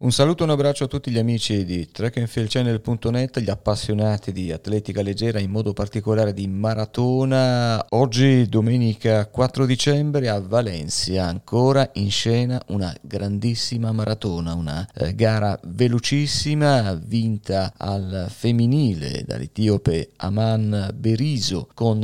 Un saluto e un abbraccio a tutti gli amici di trackandfieldchannel.net, gli appassionati di atletica leggera, in modo particolare di maratona. Oggi domenica 4 dicembre a Valencia, ancora in scena una grandissima maratona, una gara velocissima vinta al femminile dall'etiope Aman Beriso con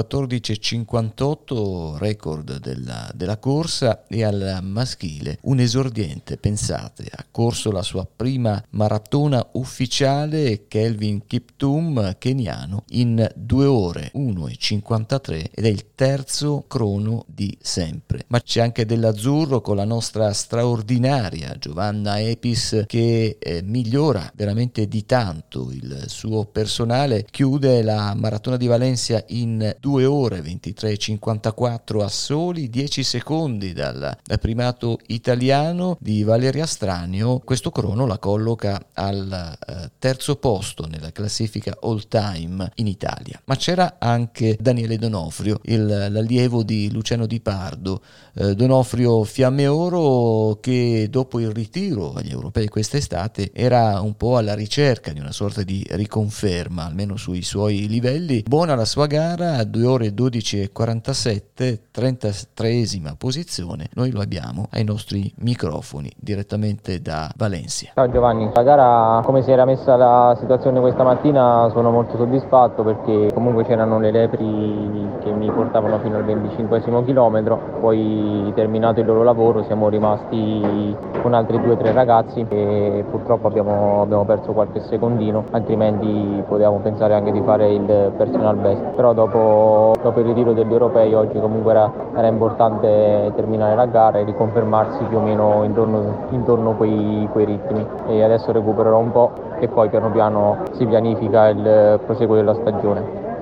2:14:58 record della corsa, e al maschile un esordiente, pensate, ha corso la sua prima maratona ufficiale, Kelvin Kiptum, keniano, in 2 ore 1:53, ed è il terzo crono di sempre. Ma c'è anche dell'azzurro con la nostra straordinaria Giovanna Epis, che migliora veramente di tanto il suo personale, chiude la maratona di Valencia in 2 ore 23:54 a soli 10 secondi dal primato italiano di Valeria Stranio. Questo crono la colloca al terzo posto nella classifica all time in Italia. Ma c'era anche Daniele Donofrio, l'allievo di Luciano Di Pardo. Donofrio Fiamme Oro, che dopo il ritiro agli europei quest'estate era un po' alla ricerca di una sorta di riconferma, almeno sui suoi livelli. Buona la sua gara, a 2 ore 12:47, 33esima posizione. Noi lo abbiamo ai nostri microfoni direttamente da Valencia. Ciao Giovanni, la gara, come si era messa la situazione questa mattina, sono molto soddisfatto perché comunque c'erano le lepri che mi portavano fino al 25esimo chilometro. Poi, terminato il loro lavoro, siamo rimasti con altri 2-3 ragazzi e purtroppo abbiamo perso qualche secondino, altrimenti potevamo pensare anche di fare il personal best. Però dopo il ritiro degli europei oggi comunque era importante terminare la gara e riconfermarsi più o meno intorno a quei ritmi, e adesso recupererò un po' e poi piano piano si pianifica il proseguo della stagione.